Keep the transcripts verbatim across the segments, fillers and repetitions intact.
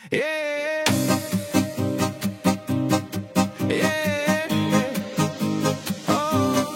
Yeah. Yeah. Oh.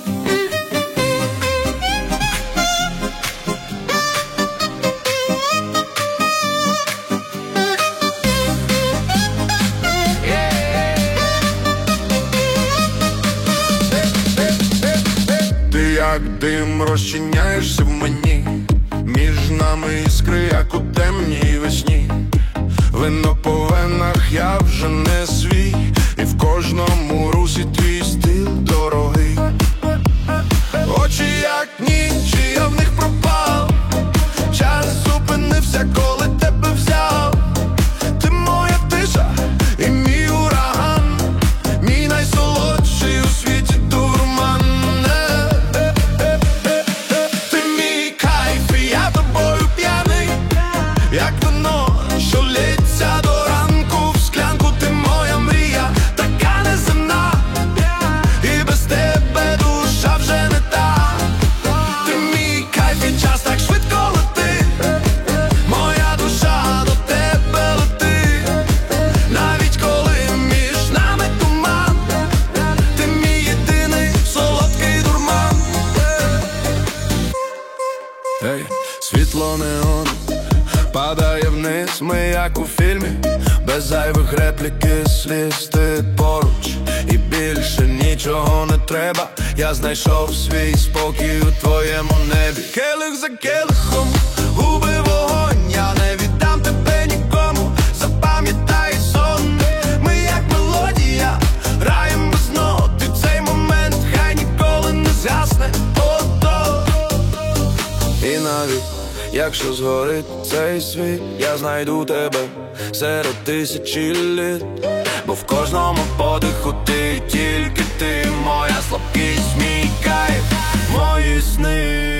Ти як дим розчиняєшся в мені, між нами іскри, як у темній весні. Вино по венах, я вже не свій, і в кожному русі твій стиль дорогий. Очі як ніч, і я в них пропав. Час зупинився, коли тебе взяв. Ти моя тиша і мій ураган, мій найсолодший у світі дурман. Ти мій кайф, і я тобою п'яний, як вино, що лється до ранку в склянку. Ти моя мрія, така неземна, і без тебе душа вже не та. Ти мій кайф, і час так швидко летить, моя душа до тебе летить. Навіть коли між нами туман, ти мій єдиний солодкий дурман. Ей, світло неон падає вниз, ми як у фільмі, без зайвих реплік і сліз. Ти поруч, і більше нічого не треба. Я знайшов свій спокій у твоєму небі. Келих за келихом, губи вогонь, я не віддам тебе нікому. Запам'ятай сон, ми як мелодія, граєм без нот. І цей момент хай ніколи не згасне. Ото. І навіть якщо згорить цей світ, я знайду тебе серед тисячі літ. Бо в кожному подиху ти, тільки ти, моя слабкість, мій кайф, мої сни.